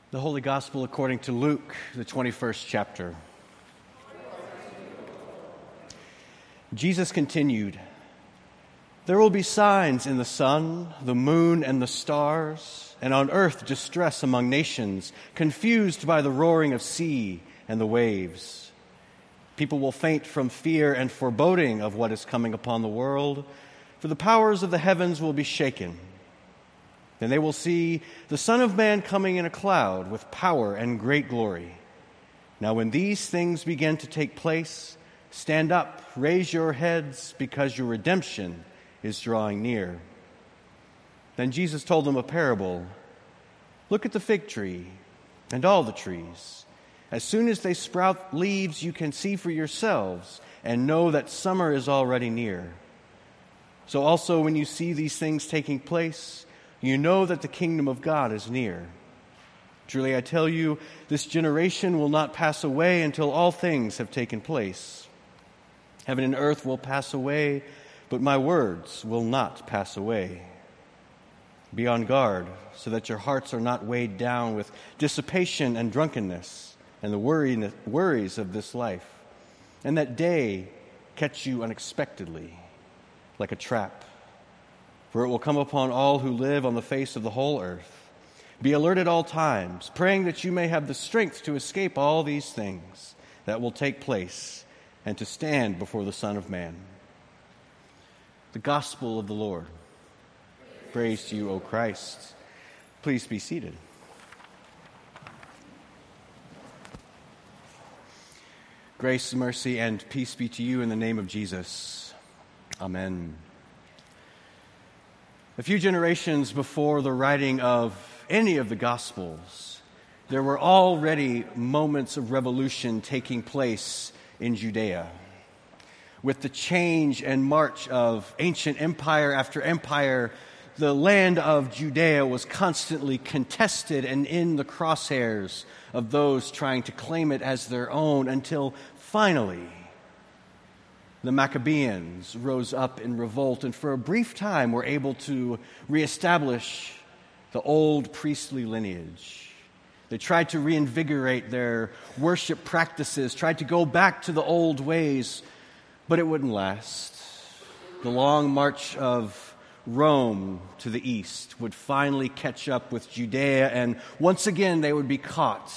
The Holy Gospel according to Luke, the 21st chapter. Jesus continued, "There will be signs in the sun, the moon, and the stars, and on earth distress among nations, confused by the roaring of sea and the waves. People will faint from fear and foreboding of what is coming upon the world, for the powers of the heavens will be shaken. Then they will see the Son of Man coming in a cloud with power and great glory. Now when these things begin to take place, stand up, raise your heads, because your redemption is drawing near." Then Jesus told them a parable. "Look at the fig tree and all the trees. As soon as they sprout leaves, you can see for yourselves and know that summer is already near. So also when you see these things taking place, you know that the kingdom of God is near. Truly I tell you, this generation will not pass away until all things have taken place. Heaven and earth will pass away, but my words will not pass away. Be on guard, so that your hearts are not weighed down with dissipation and drunkenness and the worries of this life, and that day catch you unexpectedly, like a trap. For it will come upon all who live on the face of the whole earth. Be alert at all times, praying that you may have the strength to escape all these things that will take place and to stand before the Son of Man." The Gospel of the Lord. Praise to you, O Christ. Please be seated. Grace, mercy, and peace be to you in the name of Jesus. Amen. A few generations before the writing of any of the Gospels, there were already moments of revolution taking place in Judea. With the change and march of ancient empire after empire, the land of Judea was constantly contested and in the crosshairs of those trying to claim it as their own, until finally the Maccabees rose up in revolt and for a brief time were able to reestablish the old priestly lineage. They tried to reinvigorate their worship practices, tried to go back to the old ways, but it wouldn't last. The long march of Rome to the east would finally catch up with Judea, and once again they would be caught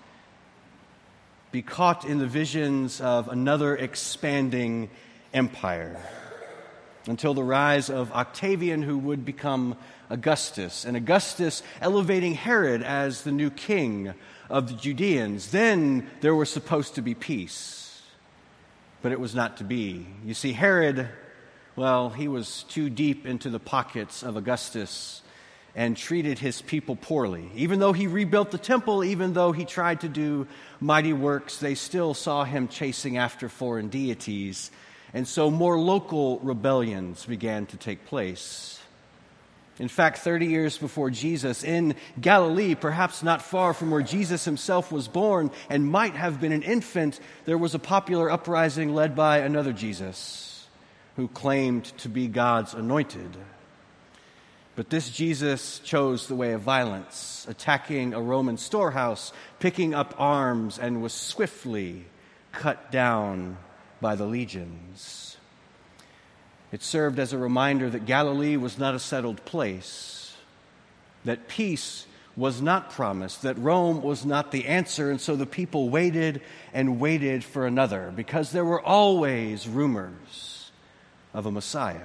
in the visions of another expanding empire, until the rise of Octavian, who would become Augustus, and Augustus elevating Herod as the new king of the Judeans. Then there was supposed to be peace, but it was not to be. You see, Herod, well, he was too deep into the pockets of Augustus and treated his people poorly. Even though he rebuilt the temple, even though he tried to do mighty works, they still saw him chasing after foreign deities. And so more local rebellions began to take place. In fact, 30 years before Jesus, in Galilee, perhaps not far from where Jesus himself was born and might have been an infant, there was a popular uprising led by another Jesus who claimed to be God's anointed. But this Jesus chose the way of violence, attacking a Roman storehouse, picking up arms, and was swiftly cut down by the legions. It served as a reminder that Galilee was not a settled place, that peace was not promised, that Rome was not the answer, and so the people waited and waited for another, because there were always rumors of a Messiah.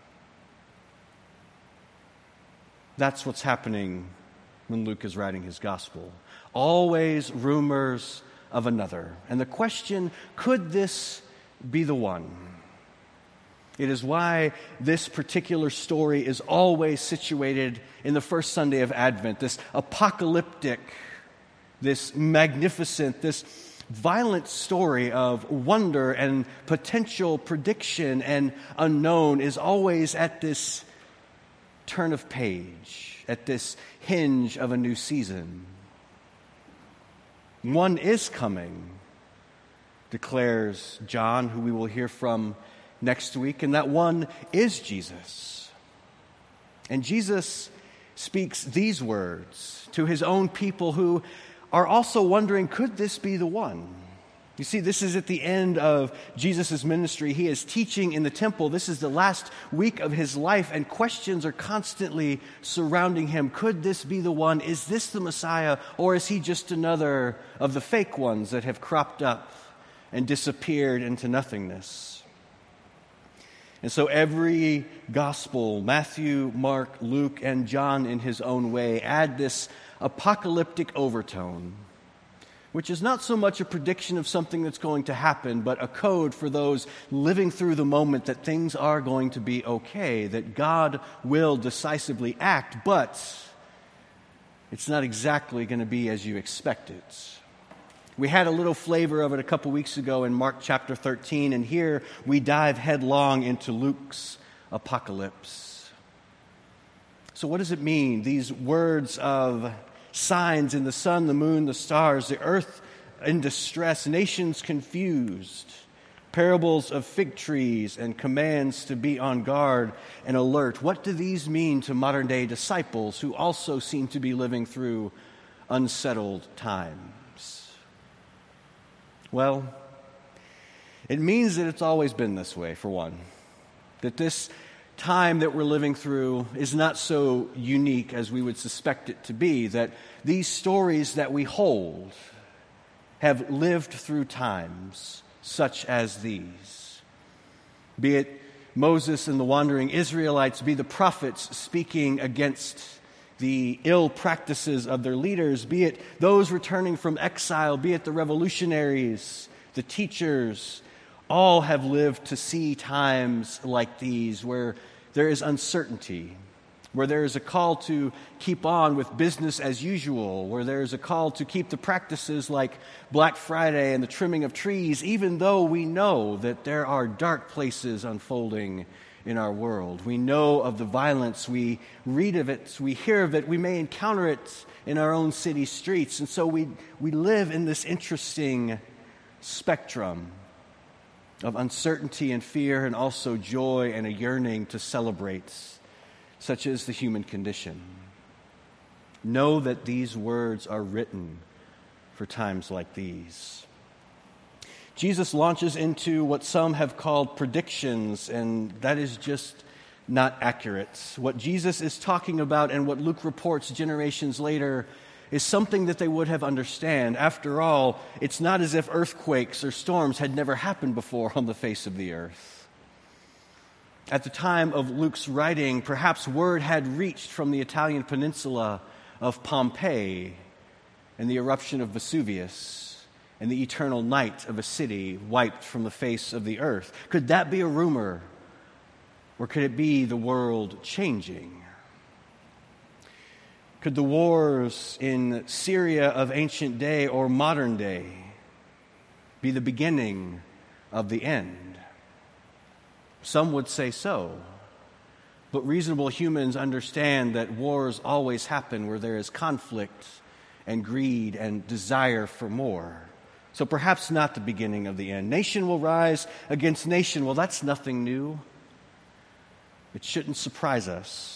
That's what's happening when Luke is writing his gospel. Always rumors of another. And the question, could this be the one? It is why this particular story is always situated in the first Sunday of Advent, this apocalyptic, this magnificent, this violent story of wonder and potential prediction and unknown is always at this turn of page, at this hinge of a new season. One is coming, declares John, who we will hear from next week, and that one is Jesus. And Jesus speaks these words to his own people who are also wondering, could this be the one? You see, this is at the end of Jesus' ministry. He is teaching in the temple. This is the last week of his life, and questions are constantly surrounding him. Could this be the one? Is this the Messiah, or is he just another of the fake ones that have cropped up and disappeared into nothingness? And so every gospel, Matthew, Mark, Luke, and John in his own way, add this apocalyptic overtone, which is not so much a prediction of something that's going to happen, but a code for those living through the moment that things are going to be okay, that God will decisively act, but it's not exactly going to be as you expect it. We had a little flavor of it a couple weeks ago in Mark chapter 13, and here we dive headlong into Luke's apocalypse. So what does it mean, these words of signs in the sun, the moon, the stars, the earth in distress, nations confused, parables of fig trees, and commands to be on guard and alert? What do these mean to modern-day disciples who also seem to be living through unsettled times? Well, it means that it's always been this way, for one. That this time that we're living through is not so unique as we would suspect it to be, that these stories that we hold have lived through times such as these. Be it Moses and the wandering Israelites, be the prophets speaking against the ill practices of their leaders, be it those returning from exile, be it the revolutionaries, the teachers, all have lived to see times like these where there is uncertainty, where there is a call to keep on with business as usual, where there is a call to keep the practices like Black Friday and the trimming of trees, even though we know that there are dark places unfolding in our world. We know of the violence, we read of it, we hear of it, we may encounter it in our own city streets, and so we live in this interesting spectrum of uncertainty and fear, and also joy and a yearning to celebrate, such is the human condition. Know that these words are written for times like these. Jesus launches into what some have called predictions, and that is just not accurate. What Jesus is talking about and what Luke reports generations later is something that they would have understand. After all, it's not as if earthquakes or storms had never happened before on the face of the earth. At the time of Luke's writing, perhaps word had reached from the Italian peninsula of Pompeii and the eruption of Vesuvius and the eternal night of a city wiped from the face of the earth. Could that be a rumor, or could it be the world changing? Could the wars in Syria of ancient day or modern day be the beginning of the end? Some would say so, but reasonable humans understand that wars always happen where there is conflict and greed and desire for more. So perhaps not the beginning of the end. Nation will rise against nation. Well, that's nothing new. It shouldn't surprise us.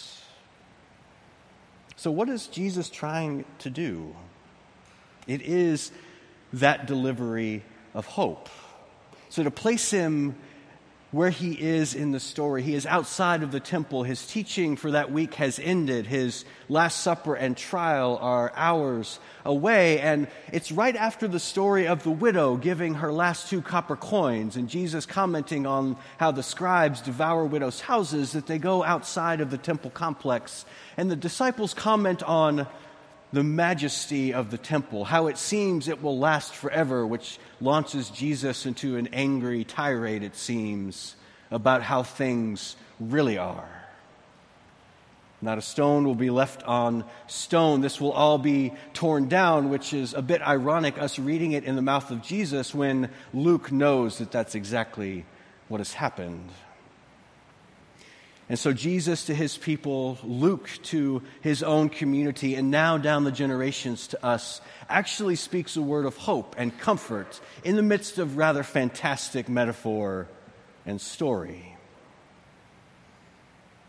So what is Jesus trying to do? It is that delivery of hope. So to place him where he is in the story, he is outside of the temple. His teaching for that week has ended. His Last Supper and trial are hours away. And it's right after the story of the widow giving her last 2 copper coins, and Jesus commenting on how the scribes devour widows' houses, that they go outside of the temple complex. And the disciples comment on the majesty of the temple, how it seems it will last forever, which launches Jesus into an angry tirade, it seems, about how things really are. Not a stone will be left on stone. This will all be torn down, which is a bit ironic, us reading it in the mouth of Jesus when Luke knows that that's exactly what has happened. And so Jesus to his people, Luke to his own community, and now down the generations to us, actually speaks a word of hope and comfort in the midst of rather fantastic metaphor and story.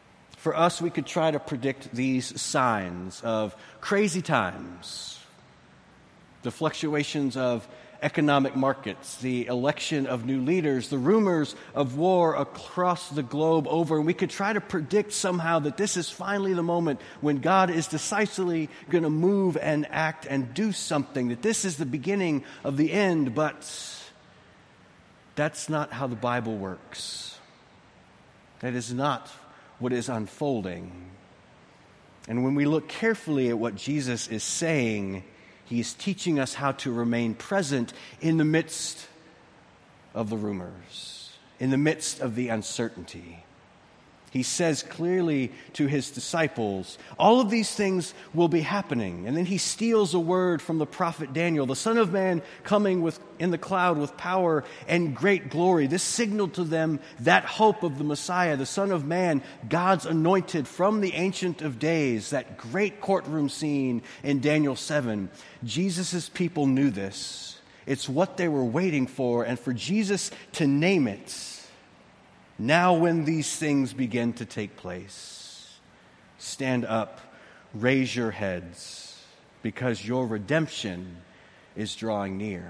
For us, we could try to predict these signs of crazy times, the fluctuations of economic markets, the election of new leaders, the rumors of war across the globe over, and we could try to predict somehow that this is finally the moment when God is decisively going to move and act and do something, that this is the beginning of the end, but that's not how the Bible works. That is not what is unfolding. And when we look carefully at what Jesus is saying, he is teaching us how to remain present in the midst of the rumors, in the midst of the uncertainty. He says clearly to his disciples, all of these things will be happening. And then he steals a word from the prophet Daniel, the Son of Man coming in the cloud with power and great glory. This signaled to them that hope of the Messiah, the Son of Man, God's anointed from the Ancient of Days, that great courtroom scene in Daniel 7. Jesus' people knew this. It's what they were waiting for, and for Jesus to name it. Now when these things begin to take place, stand up, raise your heads, because your redemption is drawing near.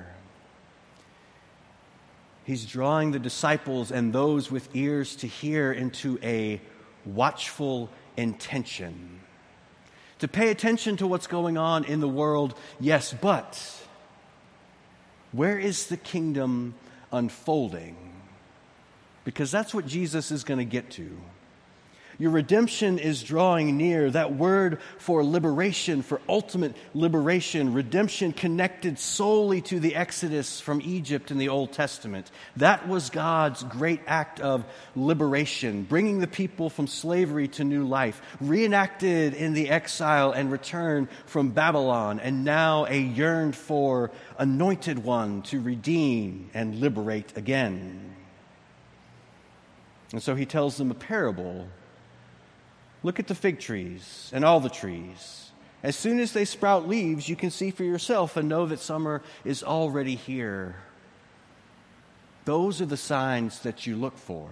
He's drawing the disciples and those with ears to hear into a watchful intention. To pay attention to what's going on in the world, yes, but where is the kingdom unfolding? Because that's what Jesus is going to get to. Your redemption is drawing near. That word for liberation, for ultimate liberation, redemption connected solely to the Exodus from Egypt in the Old Testament. That was God's great act of liberation, bringing the people from slavery to new life, reenacted in the exile and return from Babylon, and now a yearned for anointed one to redeem and liberate again. And so he tells them a parable. Look at the fig trees and all the trees. As soon as they sprout leaves, you can see for yourself and know that summer is already here. Those are the signs that you look for.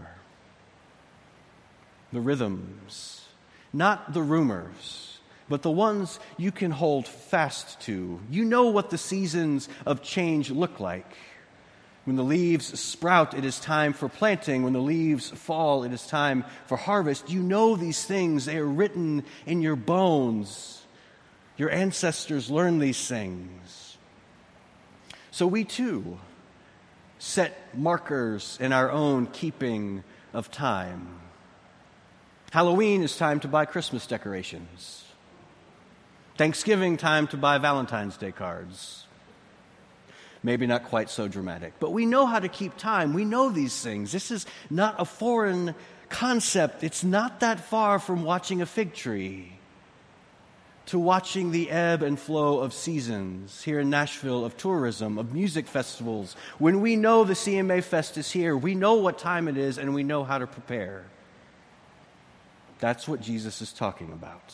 The rhythms, not the rumors, but the ones you can hold fast to. You know what the seasons of change look like. When the leaves sprout, it is time for planting. When the leaves fall, it is time for harvest. You know these things. They are written in your bones. Your ancestors learned these things. So we too set markers in our own keeping of time. Halloween is time to buy Christmas decorations. Thanksgiving, time to buy Valentine's Day cards. Maybe not quite so dramatic, but we know how to keep time. We know these things. This is not a foreign concept. It's not that far from watching a fig tree to watching the ebb and flow of seasons here in Nashville, of tourism, of music festivals. When we know the CMA Fest is here, we know what time it is and we know how to prepare. That's what Jesus is talking about.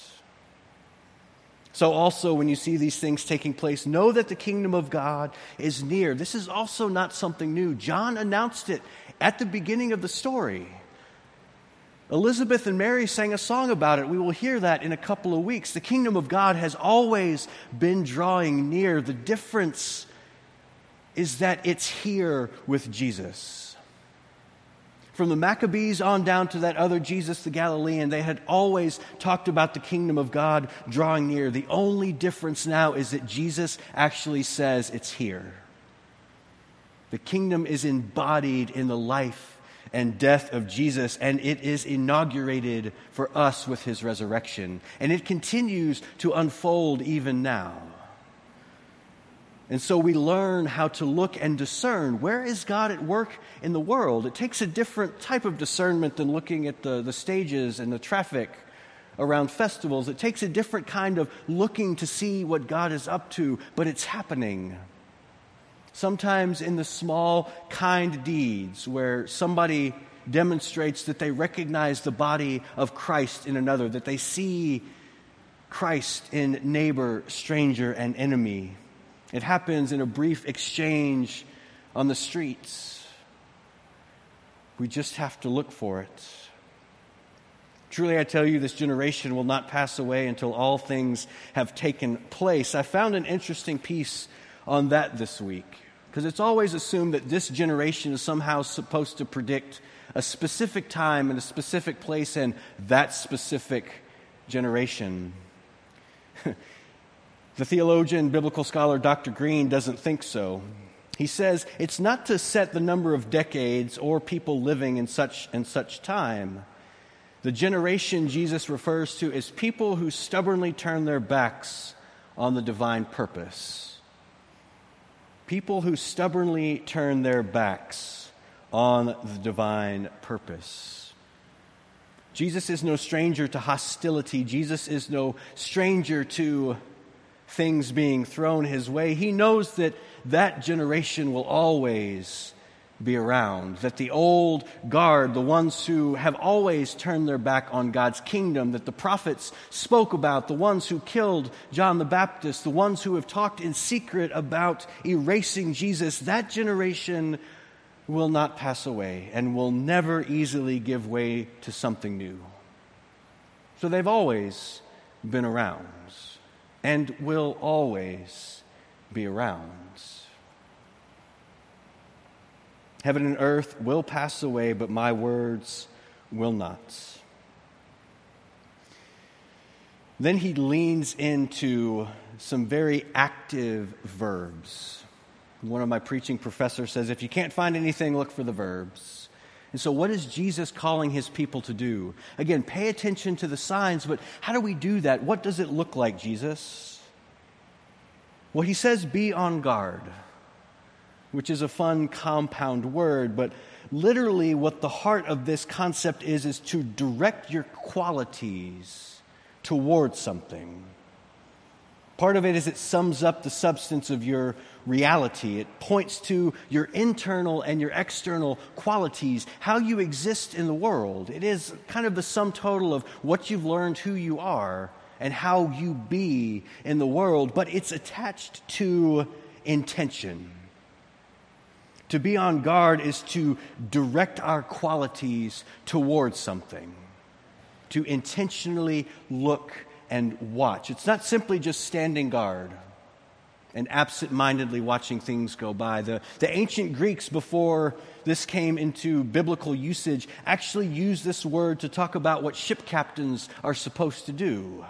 So also, when you see these things taking place, know that the kingdom of God is near. This is also not something new. John announced it at the beginning of the story. Elizabeth and Mary sang a song about it. We will hear that in a couple of weeks. The kingdom of God has always been drawing near. The difference is that it's here with Jesus. From the Maccabees on down to that other Jesus the Galilean, they had always talked about the kingdom of God drawing near. The only difference now is that Jesus actually says it's here. The kingdom is embodied in the life and death of Jesus, and it is inaugurated for us with his resurrection. And it continues to unfold even now. And so we learn how to look and discern where is God at work in the world. It takes a different type of discernment than looking at the stages and the traffic around festivals. It takes a different kind of looking to see what God is up to, but it's happening. Sometimes in the small, kind deeds where somebody demonstrates that they recognize the body of Christ in another, that they see Christ in neighbor, stranger, and enemy. It happens in a brief exchange on the streets. We just have to look for it. Truly, I tell you, this generation will not pass away until all things have taken place. I found an interesting piece on that this week, because it's always assumed that this generation is somehow supposed to predict a specific time and a specific place and that specific generation. The theologian, biblical scholar Dr. Green doesn't think so. He says it's not to set the number of decades or people living in such and such time. The generation Jesus refers to is people who stubbornly turn their backs on the divine purpose. People who stubbornly turn their backs on the divine purpose. Jesus is no stranger to hostility. Jesus is no stranger to things being thrown his way. He knows that that generation will always be around, that the old guard, the ones who have always turned their back on God's kingdom, that the prophets spoke about, the ones who killed John the Baptist, the ones who have talked in secret about erasing Jesus, that generation will not pass away and will never easily give way to something new. So they've always been around and will always be around. Heaven and earth will pass away, but my words will not. Then he leans into some very active verbs. One of my preaching professors says, if you can't find anything, look for the verbs. And so what is Jesus calling his people to do? Again, pay attention to the signs, but how do we do that? What does it look like, Jesus? Well, he says, be on guard, which is a fun compound word, but literally what the heart of this concept is to direct your qualities towards something. Part of it is it sums up the substance of your reality. It points to your internal and your external qualities, how you exist in the world. It is kind of the sum total of what you've learned who you are and how you be in the world, but it's attached to intention. To be on guard is to direct our qualities towards something, to intentionally look and watch. It's not simply just standing guard and absent-mindedly watching things go by. The ancient Greeks, before this came into biblical usage, actually used this word to talk about what ship captains are supposed to do.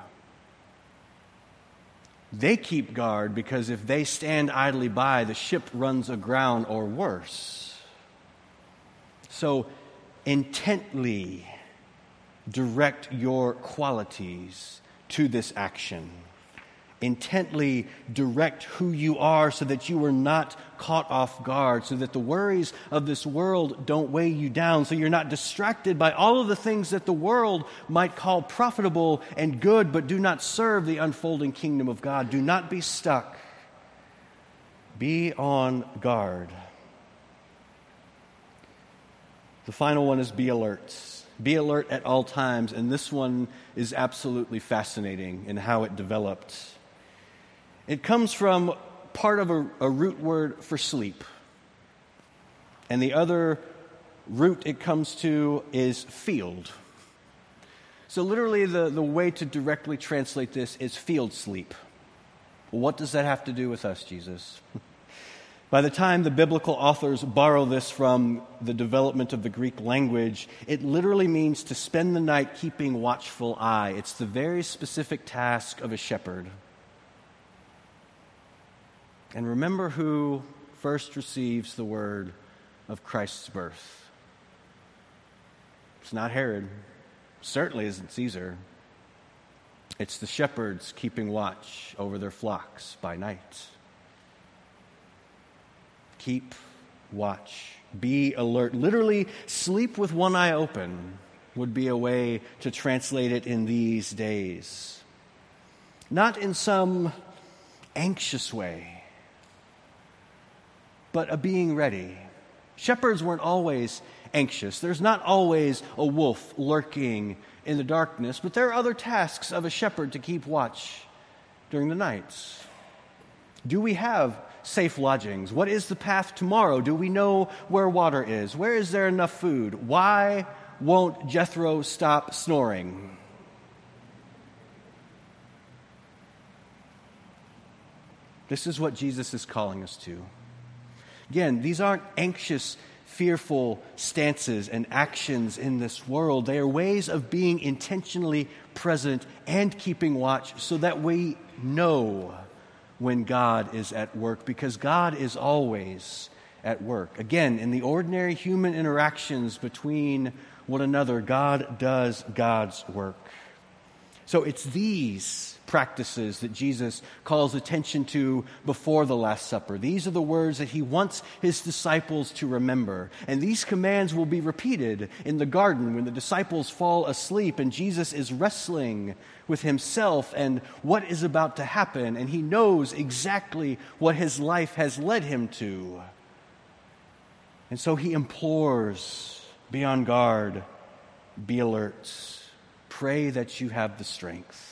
They keep guard because if they stand idly by, the ship runs aground or worse. So intently direct your qualities to this action. Intently direct who you are so that you are not caught off guard, so that the worries of this world don't weigh you down, so you're not distracted by all of the things that the world might call profitable and good, but do not serve the unfolding kingdom of God. Do not be stuck. Be on guard. The final one is be alert. Be alert at all times, and this one is absolutely fascinating in how it developed. It comes from part of a root word for sleep. And the other root it comes to is field. So literally the way to directly translate this is field sleep. Well, what does that have to do with us, Jesus? By the time the biblical authors borrow this from the development of the Greek language, it literally means to spend the night keeping watchful eye. It's the very specific task of a shepherd. And remember who first receives the word of Christ's birth. It's not Herod. Certainly isn't Caesar. It's the shepherds keeping watch over their flocks by night. Keep watch. Be alert. Literally, sleep with one eye open would be a way to translate it in these days. Not in some anxious way, but a being ready. Shepherds weren't always anxious. There's not always a wolf lurking in the darkness, but there are other tasks of a shepherd to keep watch during the nights. Do we have safe lodgings? What is the path tomorrow? Do we know where water is? Where is there enough food? Why won't Jethro stop snoring? This is what Jesus is calling us to. Again, these aren't anxious, fearful stances and actions in this world. They are ways of being intentionally present and keeping watch so that we know when God is at work, because God is always at work. Again, in the ordinary human interactions between one another, God does God's work. So it's these practices that Jesus calls attention to before the Last Supper. These are the words that he wants his disciples to remember. And these commands will be repeated in the garden when the disciples fall asleep and Jesus is wrestling with himself and what is about to happen. And he knows exactly what his life has led him to. And so he implores, be on guard, be alert. Pray that you have the strength.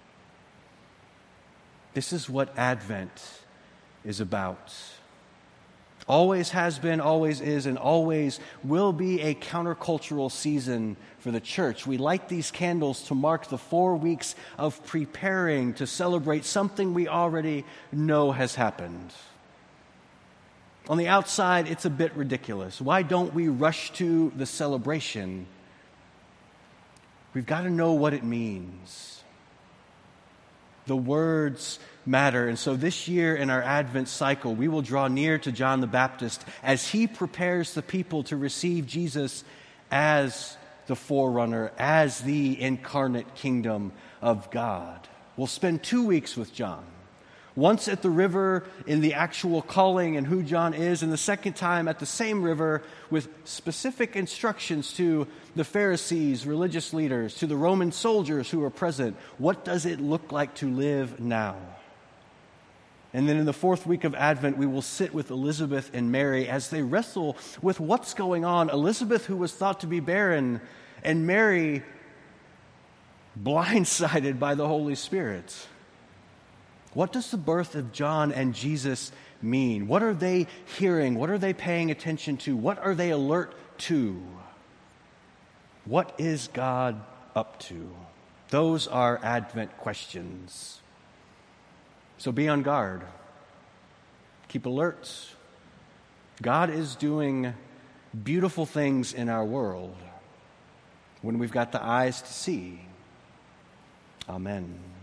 This is what Advent is about. Always has been, always is, and always will be a countercultural season for the church. We light these candles to mark the 4 weeks of preparing to celebrate something we already know has happened. On the outside, it's a bit ridiculous. Why don't we rush to the celebration? We've got to know what it means. The words matter. And so this year in our Advent cycle, we will draw near to John the Baptist as he prepares the people to receive Jesus as the forerunner, as the incarnate kingdom of God. We'll spend 2 weeks with John. Once at the river in the actual calling and who John is, and the second time at the same river with specific instructions to the Pharisees, religious leaders, to the Roman soldiers who were present. What does it look like to live now? And then in the 4th week of Advent, we will sit with Elizabeth and Mary as they wrestle with what's going on. Elizabeth, who was thought to be barren, and Mary, blindsided by the Holy Spirit. What does the birth of John and Jesus mean? What are they hearing? What are they paying attention to? What are they alert to? What is God up to? Those are Advent questions. So be on guard. Keep alert. God is doing beautiful things in our world when we've got the eyes to see. Amen.